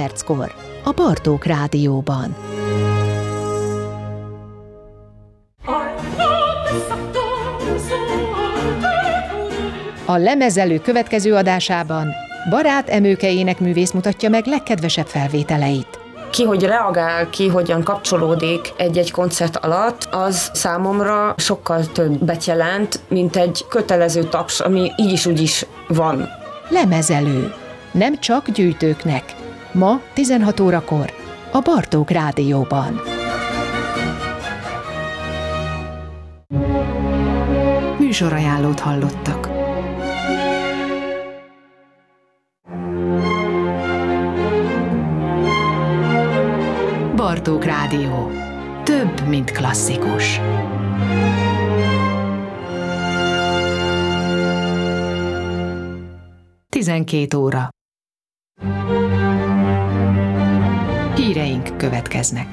perckor a Bartók Rádióban. A Lemezelő következő adásában Barát Emőke énekművész mutatja meg legkedvesebb felvételeit. Ki hogy reagál, ki hogyan kapcsolódik egy-egy koncert alatt, az számomra sokkal többet jelent, mint egy kötelező taps, ami így is úgy is van. Lemezelő. Nem csak gyűjtőknek. Ma 16 órakor a Bartók Rádióban. Műsorajánlót hallottak. Bartók Rádió. Több, mint klasszikus. Tizenkét óra. Híreink következnek.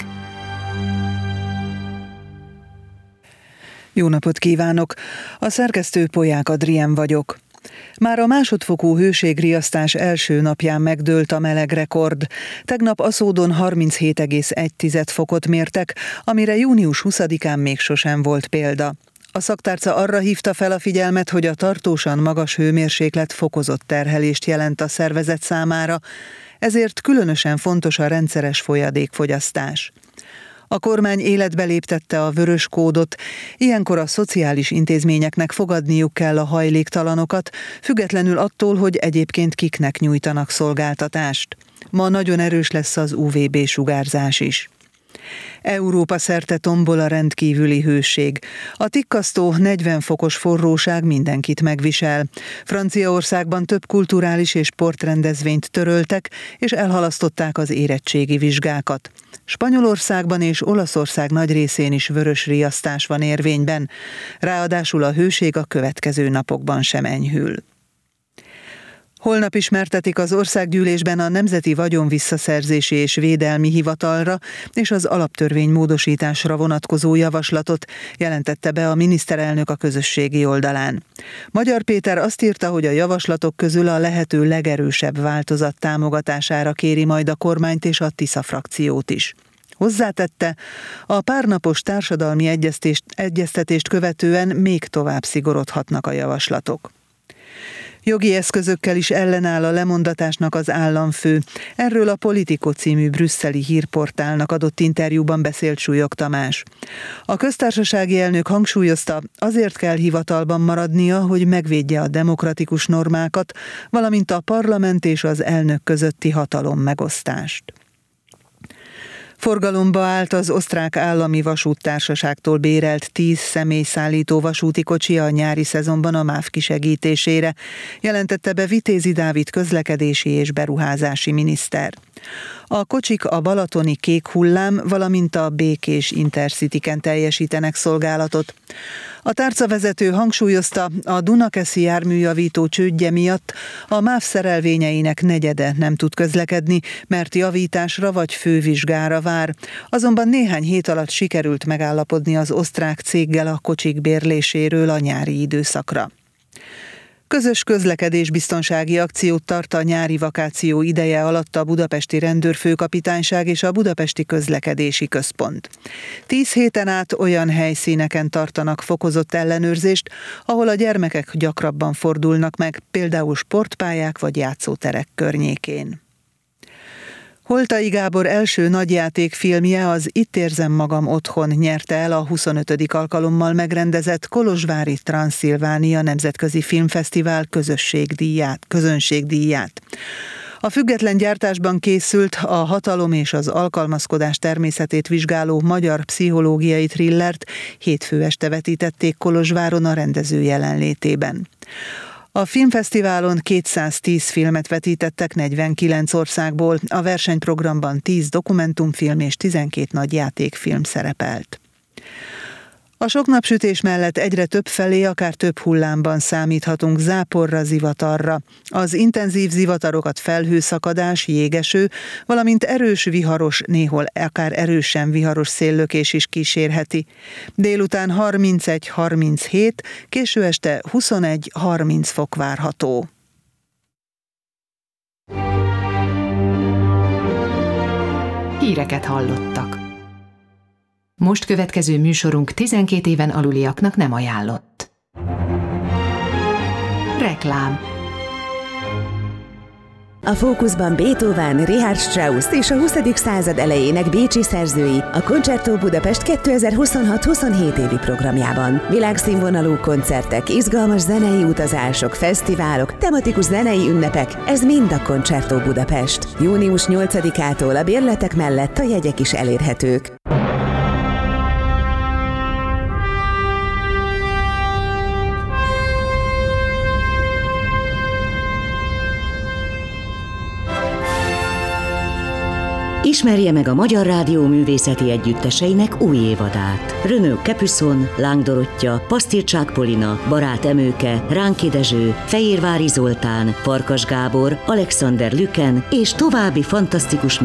Jó napot kívánok! A szerkesztő Polyák Adrien vagyok. Már a másodfokú hőségriasztás első napján megdőlt a melegrekord. Tegnap Aszódon 37,1 fokot mértek, amire június 20-án még sosem volt példa. A szaktárca arra hívta fel a figyelmet, hogy a tartósan magas hőmérséklet fokozott terhelést jelent a szervezet számára, ezért különösen fontos a rendszeres folyadékfogyasztás. A kormány életbe léptette a vörös kódot, ilyenkor a szociális intézményeknek fogadniuk kell a hajléktalanokat, függetlenül attól, hogy egyébként kiknek nyújtanak szolgáltatást. Ma nagyon erős lesz az UVB-sugárzás is. Európa szerte tombol a rendkívüli hőség. A tikkasztó 40 fokos forróság mindenkit megvisel. Franciaországban több kulturális és sportrendezvényt töröltek, és elhalasztották az érettségi vizsgákat. Spanyolországban és Olaszország nagy részén is vörös riasztás van érvényben. Ráadásul a hőség a következő napokban sem enyhül. Holnap ismertetik az országgyűlésben a Nemzeti Vagyonvisszaszerzési és Védelmi Hivatalra és az alaptörvény módosításra vonatkozó javaslatot, jelentette be a miniszterelnök a közösségi oldalán. Magyar Péter azt írta, hogy a javaslatok közül a lehető legerősebb változat támogatására kéri majd a kormányt és a Tisza frakciót is. Hozzátette, a párnapos társadalmi egyeztetést követően még tovább szigorodhatnak a javaslatok. Jogi eszközökkel is ellenáll a lemondatásnak az államfő. Erről a Politico című brüsszeli hírportálnak adott interjúban beszélt Súlyog Tamás. A köztársasági elnök hangsúlyozta, azért kell hivatalban maradnia, hogy megvédje a demokratikus normákat, valamint a parlament és az elnök közötti hatalom megosztást. Forgalomba állt az osztrák állami vasúttársaságtól bérelt 10 személyszállító vasúti kocsi a nyári szezonban a MÁV kisegítésére, jelentette be Vitézi Dávid közlekedési és beruházási miniszter. A kocsik a balatoni Kék Hullám, valamint a Békés Intercityken teljesítenek szolgálatot. A tárcavezető hangsúlyozta, a Dunakeszi járműjavító csődje miatt a MÁV szerelvényeinek negyede nem tud közlekedni, mert javításra vagy fővizsgára vár. Azonban néhány hét alatt sikerült megállapodni az osztrák céggel a kocsik bérléséről a nyári időszakra. Közös közlekedésbiztonsági akciót tart a nyári vakáció ideje alatt a Budapesti Rendőrfőkapitányság és a Budapesti Közlekedési Központ. 10 héten át olyan helyszíneken tartanak fokozott ellenőrzést, ahol a gyermekek gyakrabban fordulnak meg, például sportpályák vagy játszóterek környékén. Holtai Gábor első nagyjátékfilmje, az Itt érzem magam otthon nyerte el a 25. alkalommal megrendezett Kolozsvári Transzilvánia Nemzetközi Filmfesztivál közönségdíját. A független gyártásban készült, a hatalom és az alkalmazkodás természetét vizsgáló magyar pszichológiai thrillert hétfő este vetítették Kolozsváron a rendező jelenlétében. A filmfesztiválon 210 filmet vetítettek 49 országból, a versenyprogramban 10 dokumentumfilm és 12 nagyjátékfilm szerepelt. A sok napsütés mellett egyre több felé, akár több hullámban számíthatunk záporra, zivatarra. Az intenzív zivatarokat felhőszakadás, jégeső, valamint erős viharos, néhol akár erősen viharos széllökés is kísérheti. Délután 31-37, késő este 21-30 fok várható. híreket hallottak. Most következő műsorunk 12 éven aluliaknak nem ajánlott. Reklám. A fókuszban Beethoven, Richard Strauss és a 20. század elejének bécsi szerzői a Concerto Budapest 2026-27 évi programjában. Világszínvonalú koncertek, izgalmas zenei utazások, fesztiválok, tematikus zenei ünnepek, ez mind a Concerto Budapest. Június 8-ától a bérletek mellett a jegyek is elérhetők. Ismerje meg a Magyar Rádió művészeti együtteseinek új évadát. Renaud Capuçon, Láng Dorottya, Pasztircsák Polina, Barát Emőke, Ránki Dezső, Fejérvári Zoltán, Farkas Gábor, Alexander Lüken és további fantasztikus